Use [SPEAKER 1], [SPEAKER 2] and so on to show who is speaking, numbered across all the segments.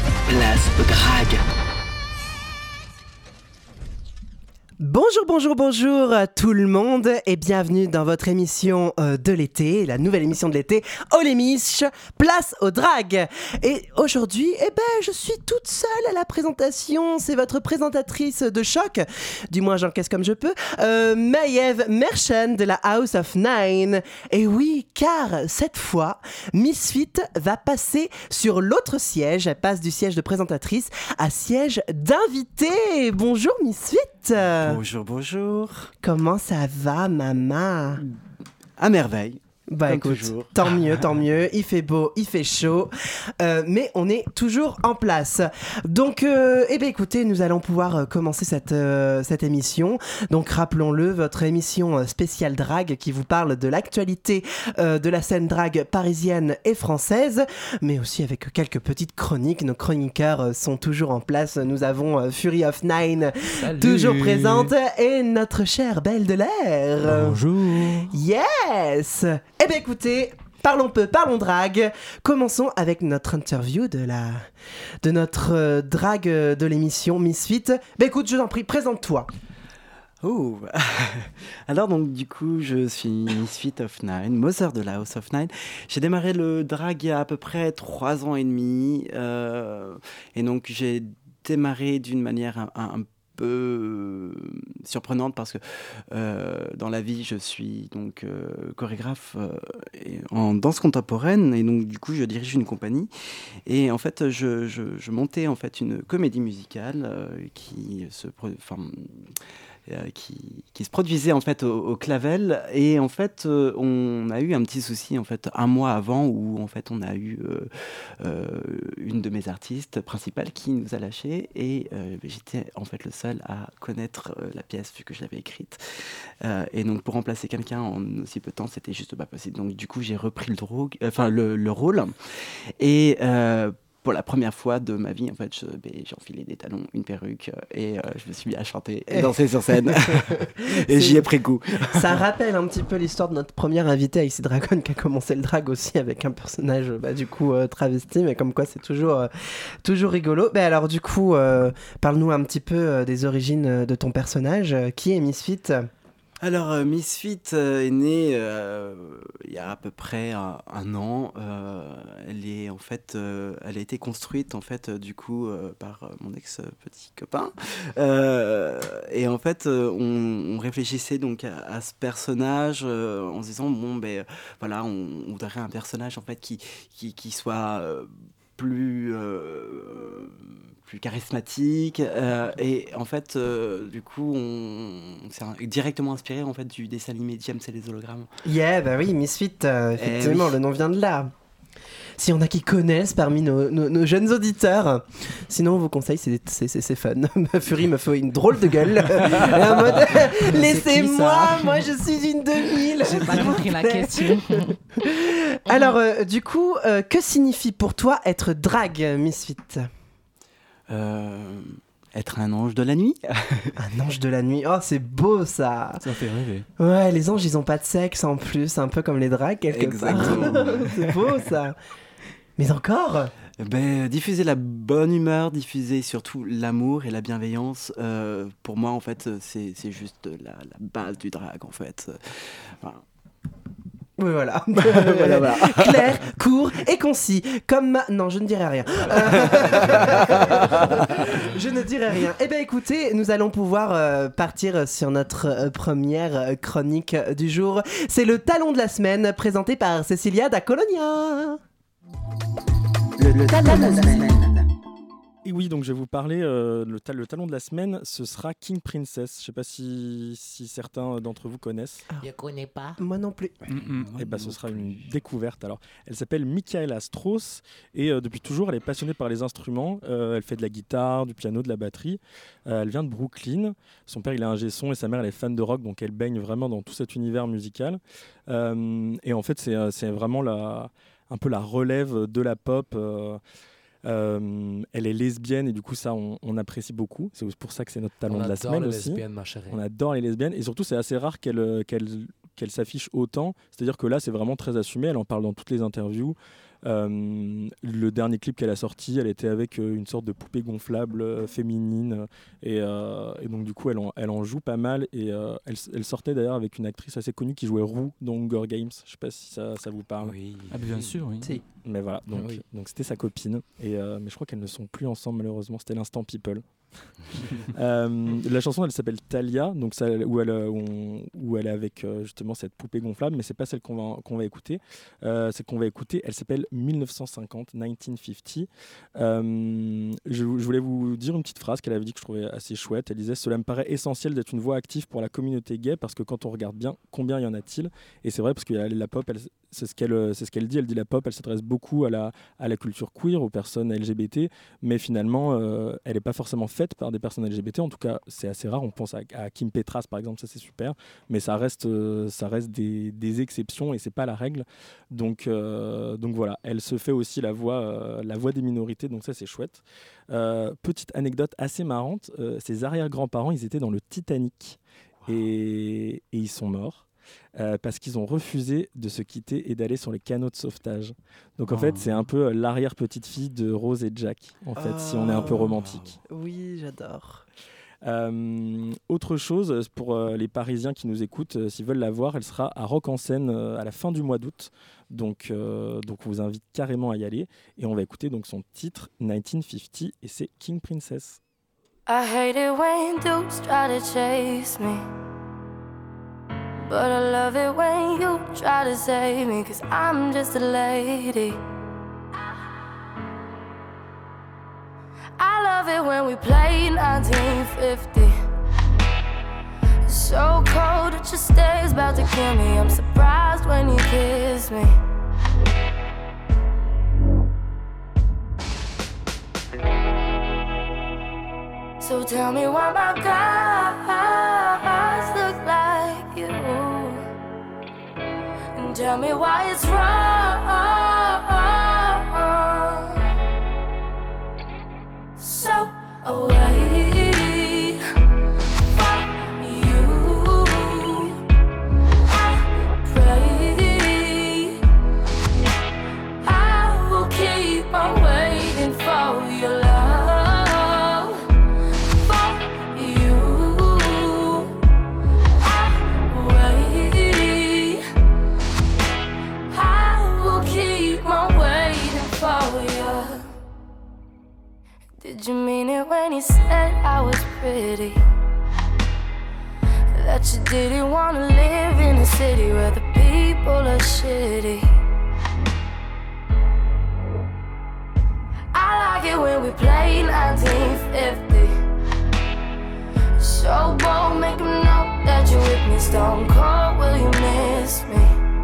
[SPEAKER 1] Place au drague.
[SPEAKER 2] Bonjour à tout le monde et bienvenue dans votre émission de l'été, la nouvelle émission de l'été, Oh les miches, place au drag. Et aujourd'hui, je suis toute seule à la présentation, c'est votre présentatrice de choc, du moins j'encaisse comme je peux, Maëve Merchant de la House of Nine. Et oui, car cette fois, Misfit va passer sur l'autre siège, elle passe du siège de présentatrice à siège d'invité. Bonjour Misfit.
[SPEAKER 3] Bonjour.
[SPEAKER 2] Comment ça va, maman?
[SPEAKER 3] À merveille.
[SPEAKER 2] Bah
[SPEAKER 3] comme
[SPEAKER 2] écoute,
[SPEAKER 3] toujours.
[SPEAKER 2] tant mieux, il fait beau, il fait chaud, mais on est toujours en place. Donc, écoutez, nous allons pouvoir commencer cette émission. Donc, rappelons-le, votre émission spéciale drague qui vous parle de l'actualité de la scène drague parisienne et française, mais aussi avec quelques petites chroniques. Nos chroniqueurs sont toujours en place. Nous avons Fury of Nine, toujours présente, et notre chère Belle de l'air.
[SPEAKER 4] Bonjour.
[SPEAKER 2] Yes. Eh bien écoutez, parlons drague. Commençons avec notre interview de notre drague de l'émission Misfit. Écoute, je t'en prie, présente-toi.
[SPEAKER 3] Oh. Alors donc du coup je suis Misfit of Nine, Mother de la House of Nine. J'ai démarré le drag il y a à peu près 3 ans et demi et donc j'ai démarré d'une manière un peu surprenante parce que dans la vie je suis donc chorégraphe en danse contemporaine et donc du coup je dirige une compagnie et en fait je montais en fait une comédie musicale qui se produisait en fait au Clavel et en fait on a eu un petit souci en fait un mois avant où en fait on a eu une de mes artistes principales qui nous a lâchés et j'étais en fait le seul à connaître la pièce vu que je l'avais écrite et donc pour remplacer quelqu'un en aussi peu de temps c'était juste pas possible, donc du coup j'ai repris le rôle et pour la première fois de ma vie, en fait, j'ai enfilé des talons, une perruque et je me suis mis à chanter et danser sur scène. Et j'y ai pris goût.
[SPEAKER 2] Ça rappelle un petit peu l'histoire de notre première invitée, Icy Dragon, qui a commencé le drag aussi avec un personnage travesti, mais comme quoi c'est toujours rigolo. Alors du coup, parle-nous un petit peu des origines de ton personnage. Qui est Misfit ?
[SPEAKER 3] Alors, Misfit est née il y a à peu près un an. Elle a été construite en fait du coup par mon ex-petit copain. Et en fait, on réfléchissait donc à ce personnage en se disant voilà, on voudrait un personnage en fait qui soit plus charismatique et en fait du coup on s'est directement inspiré en fait du dessin animé James et les hologrammes.
[SPEAKER 2] Yeah, bah oui, Misfit, effectivement, oui. Le nom vient de là. Si on a qui connaissent parmi nos jeunes auditeurs, sinon on vous conseille, c'est fun. Fury me fait une drôle de gueule. En mode, laissez-moi, moi je suis une 2000.
[SPEAKER 5] J'ai pas compris la question.
[SPEAKER 2] Alors, du coup, que signifie pour toi être drag, Misfit ?
[SPEAKER 3] Être un ange de la nuit.
[SPEAKER 2] Un ange de la nuit, oh c'est beau ça.
[SPEAKER 4] Ça fait rêver.
[SPEAKER 2] Ouais, les anges ils ont pas de sexe en plus, un peu comme les drags quelque part. C'est beau ça. Mais encore
[SPEAKER 3] diffuser la bonne humeur, diffuser surtout l'amour et la bienveillance, pour moi en fait c'est juste la base du drag en fait.
[SPEAKER 2] Oui, voilà.
[SPEAKER 3] Voilà.
[SPEAKER 2] Clair, court et concis. Non, je ne dirai rien. Je ne dirai rien. Eh bien, écoutez, nous allons pouvoir partir sur notre première chronique du jour. C'est le talon de la semaine, présenté par Cecilia da Colonia.
[SPEAKER 1] Le talon de la semaine.
[SPEAKER 4] Et oui, donc je vais vous parler, le talon de la semaine, ce sera King Princess. Je ne sais pas si certains d'entre vous connaissent.
[SPEAKER 5] Je connais pas.
[SPEAKER 2] Moi non plus.
[SPEAKER 4] Et ce sera une découverte. Alors, elle s'appelle Michaela Strauss et depuis toujours, elle est passionnée par les instruments. Elle fait de la guitare, du piano, de la batterie. Elle vient de Brooklyn. Son père, il est ingé son et sa mère, elle est fan de rock, donc elle baigne vraiment dans tout cet univers musical. Et en fait, c'est vraiment un peu la relève de la pop. Elle est lesbienne et du coup ça on apprécie beaucoup, c'est pour ça que c'est notre talon de la semaine aussi. On adore les lesbiennes et surtout c'est assez rare qu'elle s'affiche autant, c'est-à-dire que là c'est vraiment très assumé, elle en parle dans toutes les interviews, Le dernier clip qu'elle a sorti, elle était avec une sorte de poupée gonflable féminine et donc du coup elle en joue pas mal et elle sortait d'ailleurs avec une actrice assez connue qui jouait Roux dans Hunger Games. Je sais pas si ça vous parle.
[SPEAKER 3] Oui.
[SPEAKER 6] Ah, bien sûr, oui.
[SPEAKER 2] Si.
[SPEAKER 4] Mais voilà, donc,
[SPEAKER 6] Ah oui.
[SPEAKER 4] donc c'était sa copine mais je crois qu'elles ne sont plus ensemble malheureusement. C'était l'instant People. La chanson elle s'appelle Thalia, donc ça, où elle est avec justement cette poupée gonflable, mais c'est pas celle qu'on va écouter. Celle qu'on va écouter, elle s'appelle 1950. Je voulais vous dire une petite phrase qu'elle avait dit que je trouvais assez chouette. Elle disait: cela me paraît essentiel d'être une voix active pour la communauté gay, parce que quand on regarde bien, combien y en a-t-il? Et c'est vrai, parce que la pop, c'est ce qu'elle dit. Elle dit la pop, elle s'adresse beaucoup à la culture queer, aux personnes LGBT, mais finalement elle n'est pas forcément faite par des personnes LGBT. En tout cas, c'est assez rare. On pense à Kim Petras par exemple, ça c'est super, mais ça reste des exceptions et c'est pas la règle. Donc voilà, elle se fait aussi la voix des minorités, donc ça c'est chouette. Petite anecdote assez marrante, ses arrière-grands-parents, ils étaient dans le Titanic. Wow. Et ils sont morts. Parce qu'ils ont refusé de se quitter et d'aller sur les canaux de sauvetage. Donc en fait, c'est un peu l'arrière-petite-fille de Rose et Jack, en fait, si on est un peu romantique.
[SPEAKER 2] Oui, j'adore.
[SPEAKER 4] Autre chose, pour les Parisiens qui nous écoutent, s'ils veulent la voir, elle sera à Rock en Seine à la fin du mois d'août. Donc on vous invite carrément à y aller. Et on va écouter donc son titre 1950 et c'est King Princess.
[SPEAKER 7] I hate it when dudes try to chase me, but I love it when you try to save me, 'cause I'm just a lady. I love it when we play 1950. It's so cold that your stare's about to kill me. I'm surprised when you kiss me. So tell me why my guys look like you, and tell me why it's wrong. So away from you, I pray I will keep on waiting for your love. Did you mean it when you said I was pretty? That you didn't want to live in a city where the people are shitty? I like it when we play 1950. So bold, make them know that you're with me. Stone cold, will you miss me?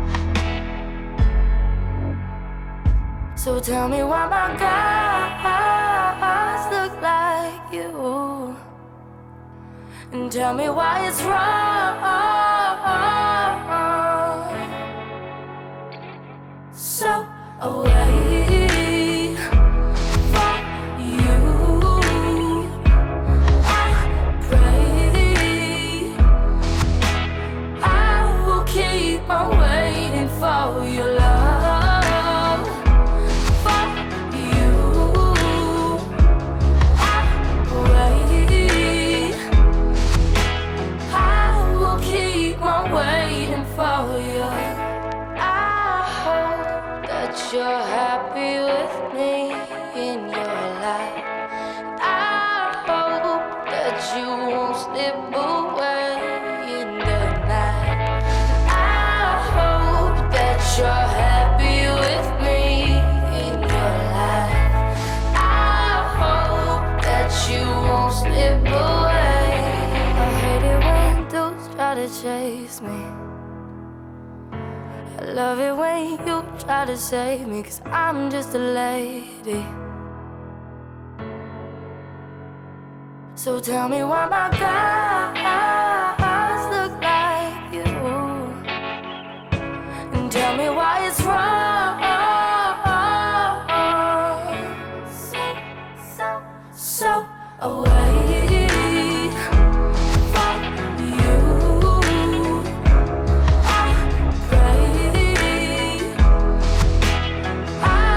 [SPEAKER 7] So tell me why my guys look like you, and tell me why it's wrong. So away from you, I pray I will keep on waiting for your love. You're happy with me in your life. I hope that you won't slip away in the night. I hope that you're happy with me in your life. I hope that you won't slip away. I hate it when dudes try to chase me. I love it when you try to save me, 'cause I'm just a lady. So tell me why my guys look like you, and tell me why it's wrong. So away from you, I pray I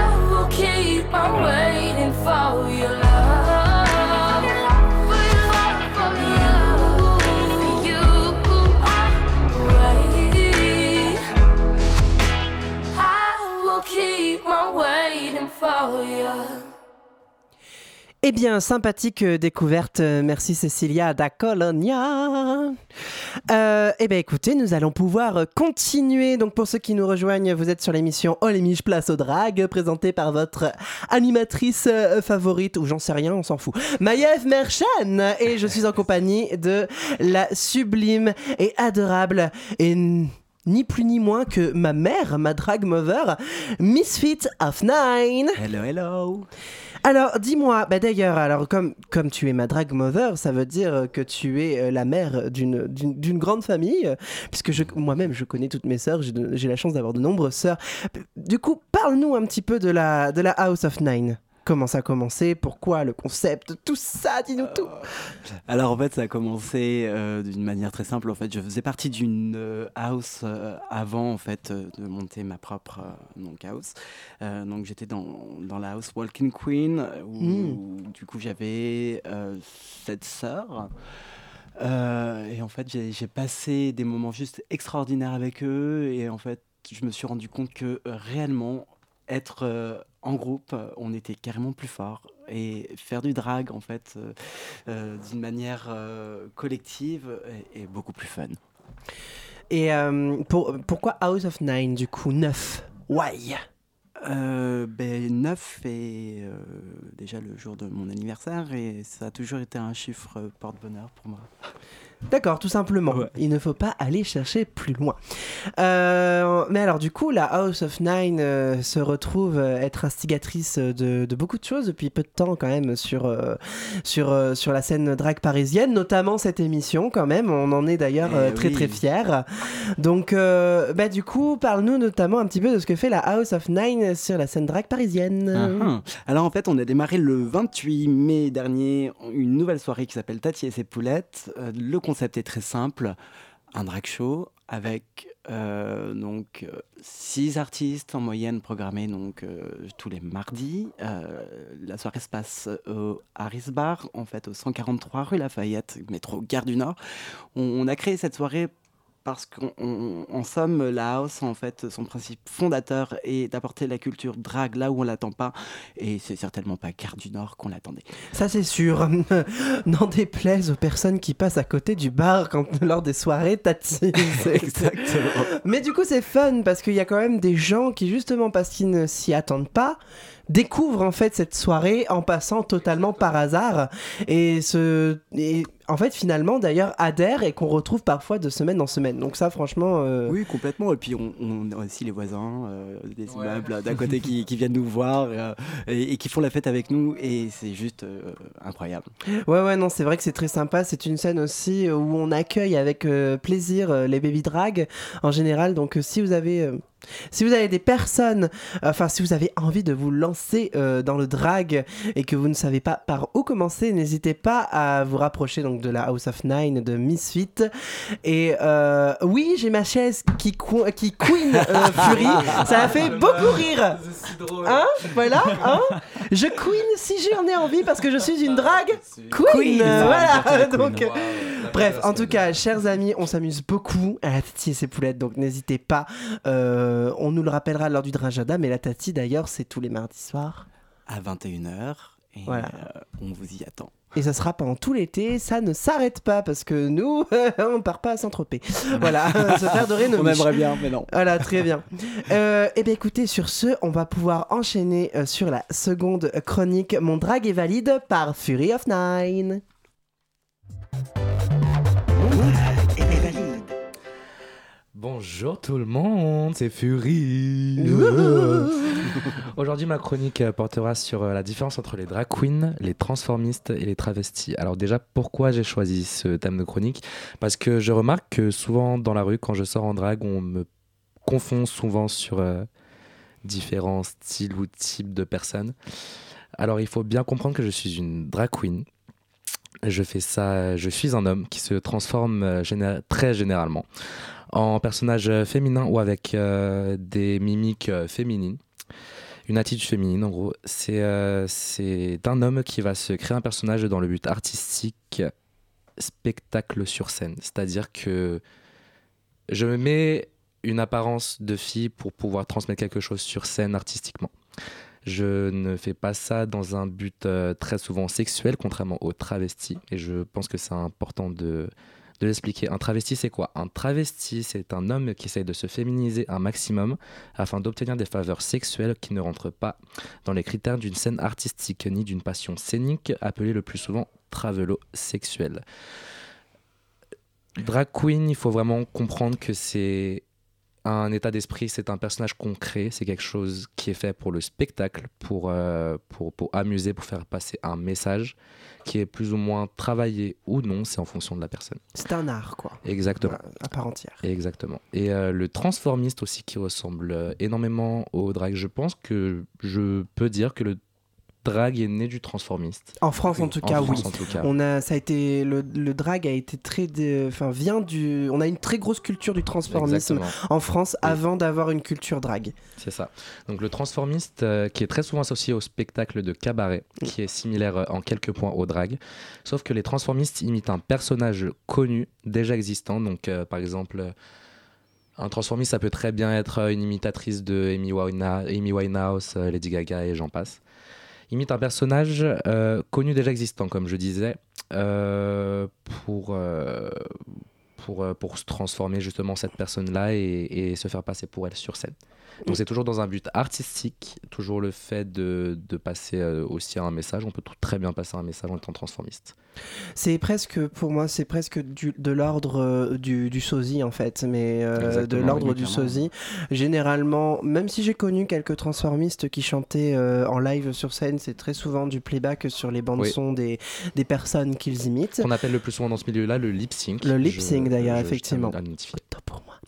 [SPEAKER 7] about you.
[SPEAKER 2] Eh bien, sympathique découverte. Merci Cecilia da Colonia. Eh bien, écoutez, nous allons pouvoir continuer. Donc, pour ceux qui nous rejoignent, vous êtes sur l'émission Oh les miches, place au drag, présentée par votre animatrice favorite, ou j'en sais rien, on s'en fout, Maïev Merchan. Et je suis en compagnie de la sublime et adorable et ni plus ni moins que ma mère, ma drag mother, Misfit of Nine.
[SPEAKER 3] Hello, hello.
[SPEAKER 2] Alors, dis-moi, d'ailleurs, alors comme tu es ma drag mother, ça veut dire que tu es la mère d'une grande famille, puisque moi-même, je connais toutes mes sœurs, j'ai la chance d'avoir de nombreuses sœurs. Du coup, parle-nous un petit peu de la House of Nine. Comment ça a commencé? Pourquoi le concept? Tout ça, dis-nous tout.
[SPEAKER 3] Alors en fait, ça a commencé d'une manière très simple. En fait, je faisais partie d'une house avant en fait de monter ma propre house. Donc j'étais dans la house Walking Queen où du coup j'avais 7 sœurs. Et en fait, j'ai passé des moments juste extraordinaires avec eux. Et en fait, je me suis rendu compte que réellement être en groupe, on était carrément plus fort, et faire du drag en fait d'une manière collective est beaucoup plus fun.
[SPEAKER 2] Et pourquoi House of Nine du coup 9? Why?
[SPEAKER 3] 9 est déjà le jour de mon anniversaire, et ça a toujours été un chiffre porte-bonheur pour moi.
[SPEAKER 2] D'accord, tout simplement. Ouais. Il ne faut pas aller chercher plus loin. Mais alors du coup, la House of Nine se retrouve être instigatrice de beaucoup de choses depuis peu de temps quand même sur la scène drag parisienne, notamment cette émission quand même. On en est d'ailleurs très très fiers. Donc du coup, parle-nous notamment un petit peu de ce que fait la House of Nine sur la scène drag parisienne.
[SPEAKER 3] Alors en fait, on a démarré le 28 mai dernier une nouvelle soirée qui s'appelle Tati et ses poulettes. Le concept est très simple, un drag show avec 6 artistes en moyenne programmés tous les mardis. La soirée se passe au Harris Bar, en fait au 143 rue Lafayette, métro Gare du Nord. On a créé cette soirée parce qu'en somme, la house, en fait, son principe fondateur est d'apporter la culture drag là où on l'attend pas, et c'est certainement pas Gare du Nord qu'on l'attendait.
[SPEAKER 2] Ça c'est sûr. N'en déplaise aux personnes qui passent à côté du bar lors des soirées Tati.
[SPEAKER 3] Exactement.
[SPEAKER 2] Mais du coup c'est fun parce qu'il y a quand même des gens qui, justement parce qu'ils ne s'y attendent pas, découvrent en fait cette soirée en passant totalement par hasard et en fait finalement d'ailleurs adhèrent et qu'on retrouve parfois de semaine en semaine. Donc ça franchement
[SPEAKER 3] oui, complètement. Et puis on a aussi les voisins des immeubles d'à côté qui viennent nous voir et qui font la fête avec nous, et c'est juste incroyable.
[SPEAKER 2] Ouais non, c'est vrai que c'est très sympa. C'est une scène aussi où on accueille avec plaisir les baby drag en général. Donc si vous avez des personnes, si vous avez envie de vous lancer dans le drag et que vous ne savez pas par où commencer, n'hésitez pas à vous rapprocher donc de la House of Nine de Misfit. Et oui, j'ai ma chaise qui queen Fury, ça a fait beaucoup rire. Hein, voilà, hein. Je queen si j'en ai envie parce que je suis une drag queen. Voilà. Donc, bref, en tout cas, chers amis, on s'amuse beaucoup à la Tati et ses poulettes, donc n'hésitez pas. On nous le rappellera lors du Dragada, mais la Tati d'ailleurs c'est tous les mardis soirs
[SPEAKER 3] à 21h, et voilà. On vous y attend.
[SPEAKER 2] Et ça sera pendant tout l'été, ça ne s'arrête pas parce que nous, on part pas à Saint-Tropez. Voilà, se faire dorer nos miches.
[SPEAKER 3] On aimerait bien, mais non.
[SPEAKER 2] Voilà, très bien. Et bien écoutez, sur ce, on va pouvoir enchaîner sur la seconde chronique. Mon drag est valide par Fury of Nine.
[SPEAKER 6] Bonjour tout le monde, c'est Fury. Aujourd'hui, ma chronique portera sur la différence entre les drag queens, les transformistes et les travestis. Alors déjà, pourquoi j'ai choisi ce thème de chronique ? Parce que je remarque que souvent dans la rue, quand je sors en drag, on me confond souvent sur différents styles ou types de personnes. Alors il faut bien comprendre que je suis une drag queen. Je suis un homme qui se transforme très généralement en personnage féminin ou avec des mimiques féminines, une attitude féminine en gros. C'est un homme qui va se créer un personnage dans le but artistique, spectacle sur scène. C'est-à-dire que je me mets une apparence de fille pour pouvoir transmettre quelque chose sur scène artistiquement. Je ne fais pas ça dans un but très souvent sexuel, contrairement aux travestis. Et je pense que c'est important de l'expliquer. Un travesti, c'est quoi ? Un travesti, c'est un homme qui essaye de se féminiser un maximum afin d'obtenir des faveurs sexuelles qui ne rentrent pas dans les critères d'une scène artistique ni d'une passion scénique, appelée le plus souvent travelo sexuel. Drag queen, il faut vraiment comprendre que c'est un état d'esprit, c'est un personnage concret, c'est quelque chose qui est fait pour le spectacle, pour amuser, pour faire passer un message qui est plus ou moins travaillé ou non, c'est en fonction de la personne.
[SPEAKER 2] C'est un art, quoi.
[SPEAKER 6] Exactement.
[SPEAKER 2] À part entière.
[SPEAKER 6] Exactement. Et le transformiste aussi qui ressemble énormément au drag, je pense que je peux dire que le drag est né du transformiste.
[SPEAKER 2] En France, en tout cas, oui.
[SPEAKER 6] En tout cas.
[SPEAKER 2] Ça a été le drag a été vient du. On a une très grosse culture du transformisme
[SPEAKER 6] Exactement.
[SPEAKER 2] en France avant d'avoir une culture drag.
[SPEAKER 6] C'est ça. Donc le transformiste qui est très souvent associé au spectacle de cabaret, qui est similaire en quelques points au drag, sauf que les transformistes imitent un personnage connu, déjà existant. Donc par exemple, un transformiste, ça peut très bien être une imitatrice de Amy Winehouse, Lady Gaga et j'en passe. Imite un personnage connu déjà existant, comme je disais, pour se transformer justement cette personne-là et se faire passer pour elle sur scène. Donc c'est toujours dans un but artistique, toujours le fait de passer aussi un message. On peut très bien passer un message en étant transformiste.
[SPEAKER 2] C'est presque, pour moi, de l'ordre du sosie en fait, mais de l'ordre du sosie. Généralement, même si j'ai connu quelques transformistes qui chantaient en live sur scène, c'est très souvent du playback sur les bandes son des personnes qu'ils imitent.
[SPEAKER 6] On appelle le plus souvent dans ce milieu-là le lip sync.
[SPEAKER 2] Le lip sync d'ailleurs, effectivement. Top pour moi.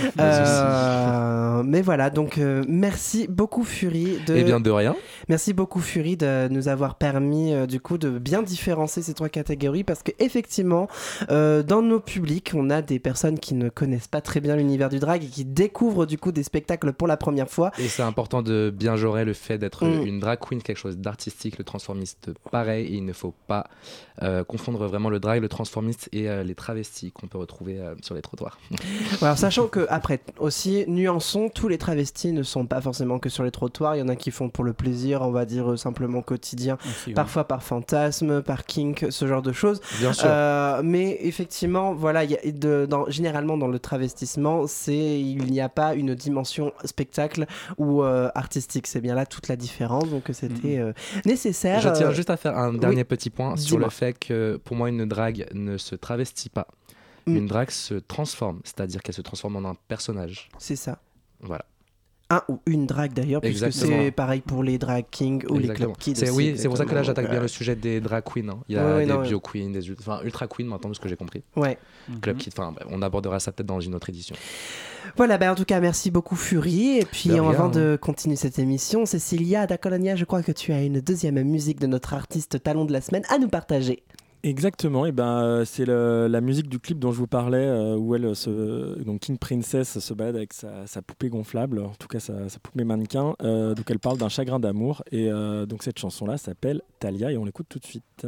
[SPEAKER 2] Mais voilà, donc merci beaucoup Fury
[SPEAKER 6] de rien.
[SPEAKER 2] Merci beaucoup Fury de nous avoir permis du coup de bien différencier ces trois catégories, parce que effectivement dans nos publics on a des personnes qui ne connaissent pas très bien l'univers du drag et qui découvrent du coup des spectacles pour la première fois.
[SPEAKER 6] Et c'est important de bien jaurer le fait d'être une drag queen, quelque chose d'artistique, le transformiste pareil, et il ne faut pas confondre vraiment le drag, le transformiste et les travestis qu'on peut retrouver sur les trottoirs.
[SPEAKER 2] Alors sachant que après aussi nuançons, tous les travestis ne sont pas forcément que sur les trottoirs, il y en a qui font pour le plaisir, on va dire simplement quotidien, aussi, parfois par fantasme, par kink, ce genre de choses.
[SPEAKER 6] Bien sûr.
[SPEAKER 2] Mais effectivement, voilà, généralement dans le travestissement, il n'y a pas une dimension spectacle ou artistique, c'est bien là toute la différence, donc c'était nécessaire.
[SPEAKER 6] Je tiens juste à faire un dernier petit point sur le fait que pour moi une drague ne se travestit pas. Une drague se transforme, c'est-à-dire qu'elle se transforme en un personnage.
[SPEAKER 2] C'est ça.
[SPEAKER 6] Voilà.
[SPEAKER 2] Un ou une drague d'ailleurs, puisque c'est pareil pour les drag kings ou les club kids.
[SPEAKER 6] C'est pour ça que là j'attaque bien le sujet des drag queens. Hein. Il y a des bio queens, ultra queens maintenant, de ce que j'ai compris.
[SPEAKER 2] Ouais.
[SPEAKER 6] Club kids, on abordera ça peut-être dans une autre édition.
[SPEAKER 2] Voilà, en tout cas merci beaucoup Fury. Et puis avant de continuer cette émission, Cécilia da Colonia, je crois que tu as une deuxième musique de notre artiste talon de la semaine à nous partager.
[SPEAKER 4] Exactement, et c'est la musique du clip dont je vous parlais, où donc King Princess se balade avec sa poupée gonflable, en tout cas sa poupée mannequin, donc elle parle d'un chagrin d'amour, et donc cette chanson-là s'appelle Talia, et on l'écoute tout de suite.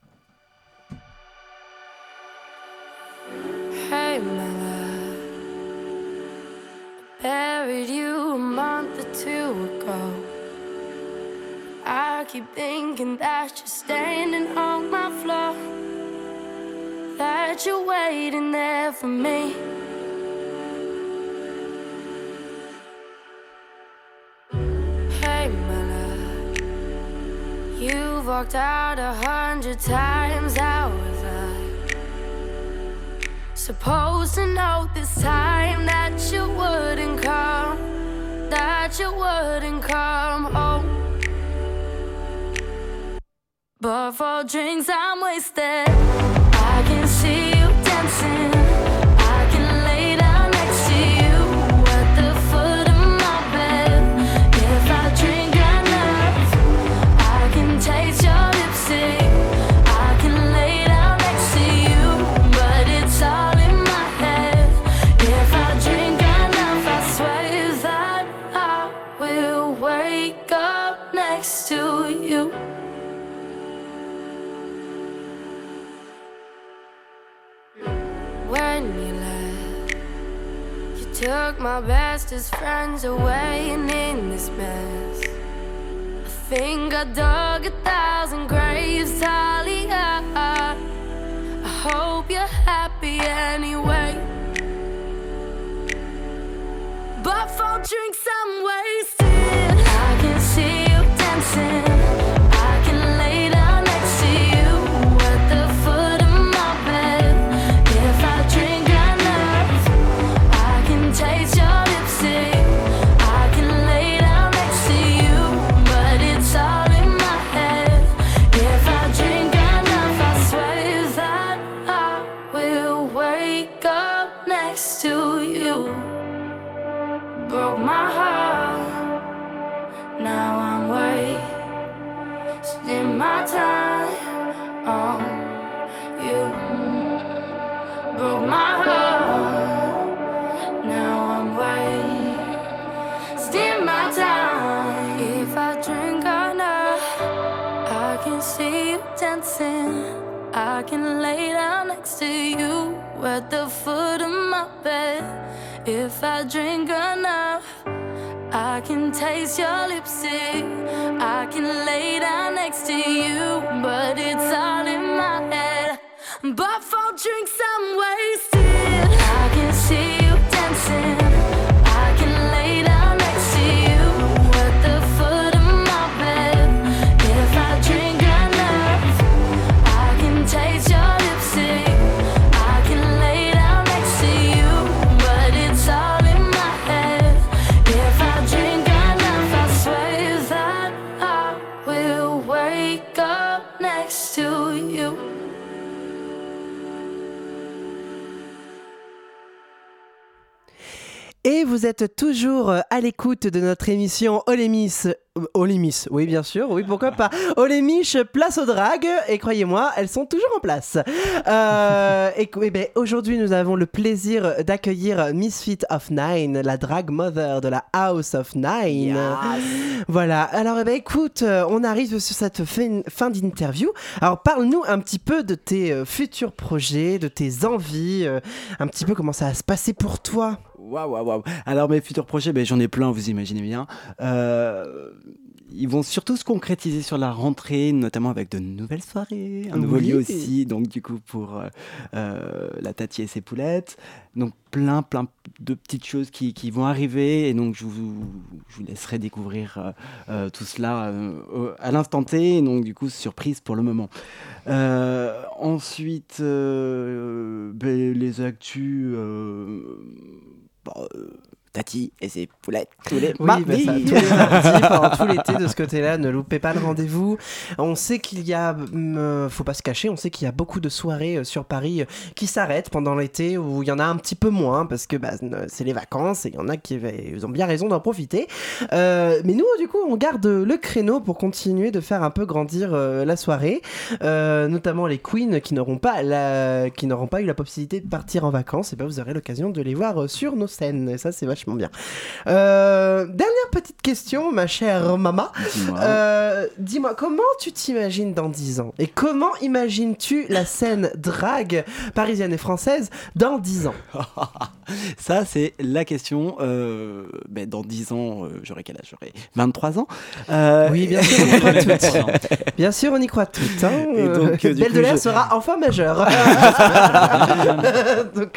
[SPEAKER 7] Hey my love, buried you a month or two ago. I keep thinking that you're standing on my floor, that you're waiting there for me. Hey my love, you've walked out 100 times. How was I supposed to know this time that you wouldn't come, home? But for drinks I'm wasted. I can see you dancing, I can lay down next to you at the foot of my bed. If I drink enough, I can taste your lipstick, I can lay down next to you, but it's all in my head. If I drink enough, I swear that I will wake up next to you. When you left, you took my bestest friends away, and in this mess, I think I dug 1,000 graves, Talia. I hope you're happy anyway. But for drinks I'm wasted. I can see you dancing. I can lay down next to you at the foot of my bed. If I drink enough, I can taste your lipstick. I can lay down next to you, but it's all in my head. If I drink enough, I swear that I will wake up next to you. Broke my heart, now I'm wasting my time on you. Broke my heart, now I'm wasting my time. If I drink enough, I can see you dancing. I can lay down next to you at the foot of my bed. If I drink enough, I can taste your lipstick. I can lay down next to you, but it's all in my head. But for drinks I'm wasted. I can see you dancing. I can lay down next to you at the foot of my bed. If I drink enough, I can taste your lipstick. I can lay down next to you, but it's all in my head. If I drink enough, I swear that I will wake up next to you.
[SPEAKER 2] Et vous êtes toujours à l'écoute de notre émission Olémis. Olémis, oui bien sûr, oui pourquoi pas. Olémiche, place aux dragues, et croyez-moi, elles sont toujours en place. Aujourd'hui, nous avons le plaisir d'accueillir Misfit of Nine, la drag mother de la House of Nine. Yes. Voilà, alors écoute, on arrive sur cette fin d'interview. Alors parle-nous un petit peu de tes futurs projets, de tes envies, un petit peu comment ça va se passer pour toi.
[SPEAKER 3] Waouh. Alors mes futurs projets, j'en ai plein, vous imaginez bien. Ils vont surtout se concrétiser sur la rentrée, notamment avec de nouvelles soirées, un nouveau lieu aussi, donc du coup pour la Tati et ses poulettes. Donc plein de petites choses qui vont arriver, et donc je vous laisserai découvrir tout cela à l'instant T, et donc du coup surprise pour le moment. Ensuite, les actus... Tati et ses poulettes tous les mardis.
[SPEAKER 2] Tous les mardis pendant tout l'été de ce côté-là, ne loupez pas le rendez-vous. On sait qu'il y a, faut pas se cacher, on sait qu'il y a beaucoup de soirées sur Paris qui s'arrêtent pendant l'été, où il y en a un petit peu moins parce que c'est les vacances et il y en a qui ils ont bien raison d'en profiter. Mais nous, du coup, on garde le créneau pour continuer de faire un peu grandir la soirée, notamment les queens qui n'auront pas eu la possibilité de partir en vacances. Et vous aurez l'occasion de les voir sur nos scènes. Et ça, c'est vachement bien. Dernière petite question, ma chère maman. Dis-moi, comment tu t'imagines dans 10 ans? Et comment imagines-tu la scène drague parisienne et française dans 10 ans?
[SPEAKER 3] Ça, c'est la question. Dans 10 ans, j'aurai quel âge? J'aurai 23 ans.
[SPEAKER 2] Oui, bien sûr, on y croit toutes. Bien sûr, on y croit toutes. Hein.
[SPEAKER 3] Et donc,
[SPEAKER 2] Belle de l'air sera enfin majeure. Donc,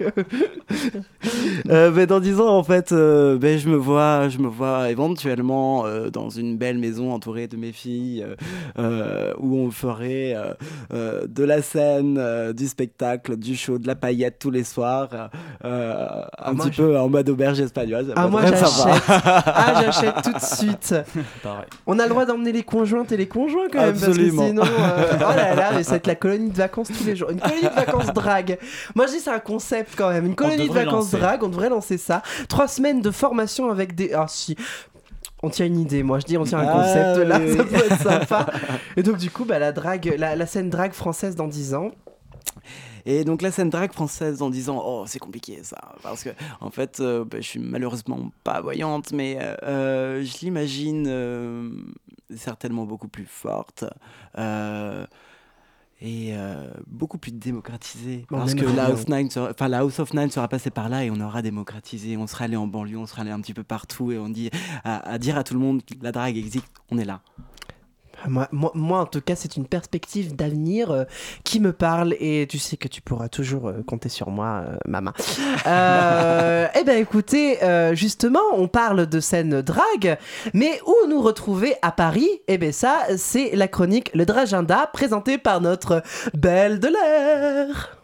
[SPEAKER 3] dans 10 ans, en fait, je me vois éventuellement dans une belle maison entourée de mes filles, où on ferait de la scène, du spectacle, du show, de la paillette tous les soirs, petit peu en mode auberge espagnole.
[SPEAKER 2] Moi j'achète. J'achète tout de suite.
[SPEAKER 4] Pareil.
[SPEAKER 2] On a le droit d'emmener les conjointes et les conjoints quand même.
[SPEAKER 3] Absolument.
[SPEAKER 2] Parce que sinon, oh là là, mais ça va être la colonie de vacances tous les jours. Une colonie de vacances drague. Moi je dis c'est un concept quand même. Une colonie de vacances drague, on devrait lancer ça. 3 semaines de formation avec des... Ah si... On tient une idée, moi je dis on tient un concept là, ça peut être sympa. Et donc du coup, la scène drague française dans 10 ans.
[SPEAKER 3] Et donc la scène drague française en disant c'est compliqué ça, parce que en fait je suis malheureusement pas voyante, mais je l'imagine certainement beaucoup plus forte et beaucoup plus démocratisée, parce que la House of Nine sera passée par là et on aura démocratisé, on sera allé en banlieue, on sera allé un petit peu partout et on dit à dire à tout le monde la drague existe, on est là.
[SPEAKER 2] Moi, en tout cas, c'est une perspective d'avenir qui me parle et tu sais que tu pourras toujours compter sur moi, maman. Eh bien, écoutez, justement, on parle de scène drague, mais où nous retrouver à Paris? Eh bien, ça, c'est la chronique Le Dragenda présentée par notre Belle de l'air.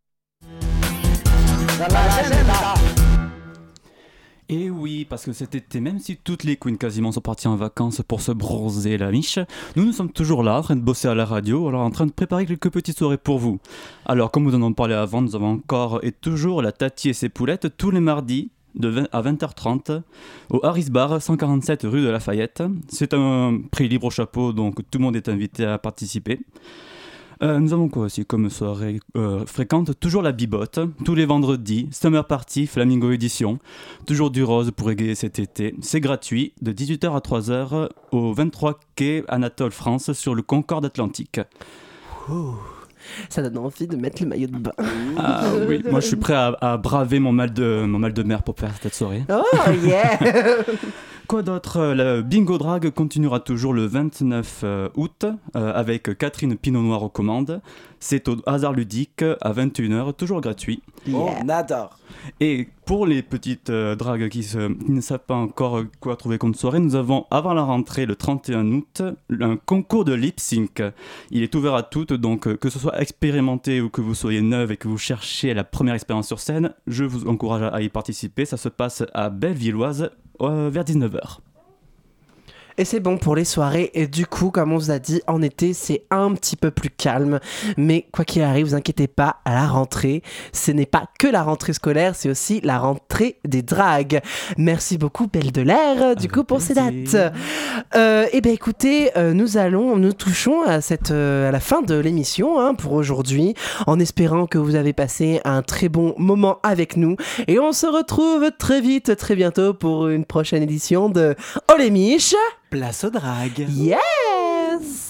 [SPEAKER 8] Et oui, parce que cet été, même si toutes les queens quasiment sont parties en vacances pour se bronzer la miche, nous sommes toujours là, en train de bosser à la radio, alors en train de préparer quelques petites soirées pour vous. Alors, comme vous en avez parlé avant, nous avons encore et toujours la Tati et ses poulettes tous les mardis à 20h30 au Harris Bar, 147 rue de Lafayette. C'est un prix libre au chapeau, donc tout le monde est invité à participer. Nous avons quoi aussi comme soirée fréquente? Toujours la bibotte, tous les vendredis, Summer Party, Flamingo Edition, toujours du rose pour égayer cet été. C'est gratuit, de 18h à 3h au 23 quai Anatole France sur le Concorde Atlantique.
[SPEAKER 2] Ouh, ça donne envie de mettre le maillot de bain.
[SPEAKER 8] Ah oui, moi je suis prêt à braver mon mal de mer pour faire cette soirée.
[SPEAKER 2] Oh yeah.
[SPEAKER 8] Quoi d'autre? Le Bingo Drag continuera toujours le 29 août avec Catherine Pinot Noir aux commandes. C'est au hasard ludique à 21h, toujours gratuit.
[SPEAKER 3] On adore.
[SPEAKER 8] Et pour les petites dragues qui ne savent pas encore quoi trouver comme soirée, nous avons avant la rentrée le 31 août un concours de lip sync. Il est ouvert à toutes, donc que ce soit expérimenté ou que vous soyez neuve et que vous cherchez la première expérience sur scène, je vous encourage à y participer. Ça se passe à Bellevilloise vers 19h.
[SPEAKER 2] Et c'est bon pour les soirées. Et du coup, comme on vous a dit, en été, c'est un petit peu plus calme. Mais quoi qu'il arrive, vous inquiétez pas, à la rentrée, ce n'est pas que la rentrée scolaire, c'est aussi la rentrée des dragues. Merci beaucoup, Belle de l'air, du coup, pour ces dates. Eh bien, écoutez, nous touchons à la fin de l'émission pour aujourd'hui, en espérant que vous avez passé un très bon moment avec nous. Et on se retrouve très vite, très bientôt, pour une prochaine édition de Oh les miches!
[SPEAKER 3] Place au drague.
[SPEAKER 2] Yes!